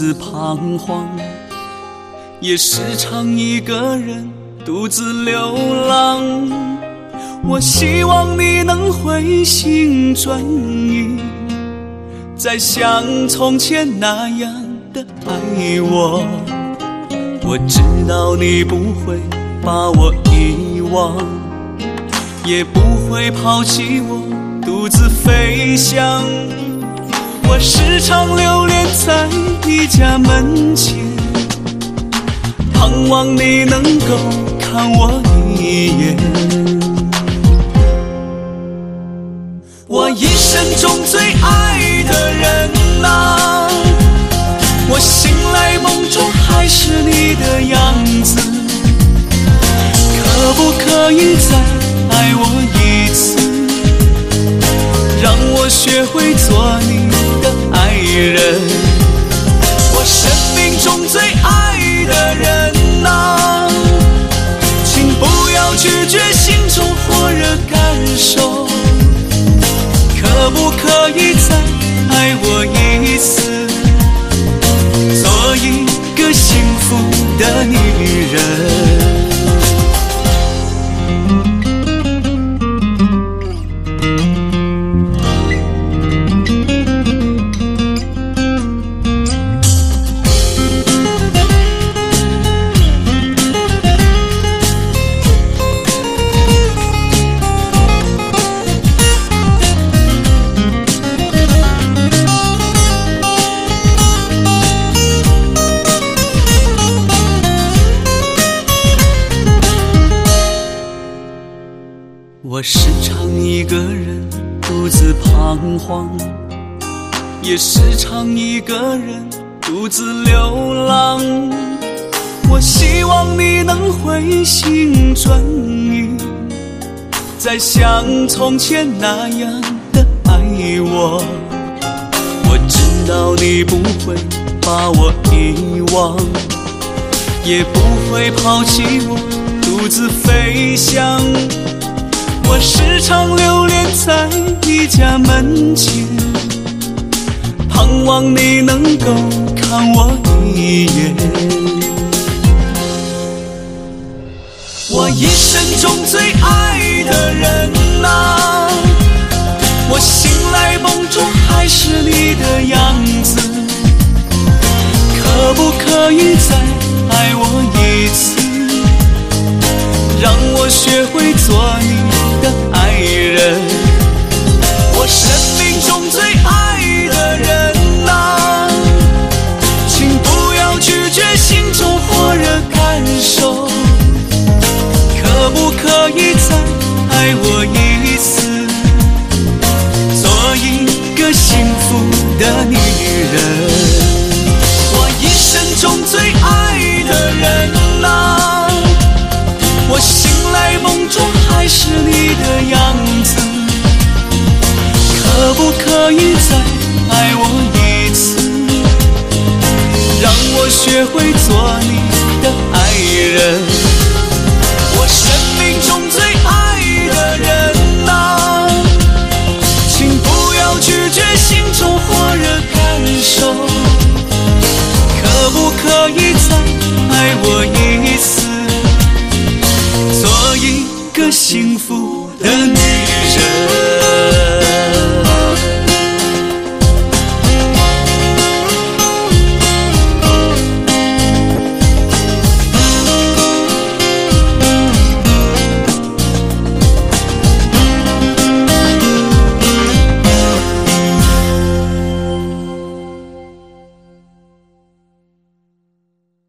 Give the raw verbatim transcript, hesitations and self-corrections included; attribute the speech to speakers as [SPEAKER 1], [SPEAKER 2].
[SPEAKER 1] 自彷徨，也时常一个人独自流浪。我希望你能回心转意，再像从前那样的爱我。我知道你不会把我遗忘，也不会抛弃我独自飞翔。我时常流连在你家门前，盼望你能够看我一眼。我一生中最爱的人啊，我醒来梦中还是你的样子，可不可以再爱我一次，让我学会做你的爱人。我生命中最爱的人啊，请不要拒绝心中火热感受，可不可以再爱我一次，做一个幸福的女人。我时常一个人独自彷徨，也时常一个人独自流浪。我希望你能回心转意，再像从前那样的爱我。我知道你不会把我遗忘，也不会抛弃我独自飞翔。我时常流连在你家门前，盼望你能够看我一眼。我一生中最爱的人啊，我醒来梦中还是你的样子，可不可以再爱我一次，让我学会做你的爱人。我生命中最爱的人啊，请不要拒绝心中火热感受，可不可以再爱我一次，做一个幸福的女人。我一生中最爱的人啊，我醒来梦中还是你的样子，可不可以再爱我一次，让我学会做你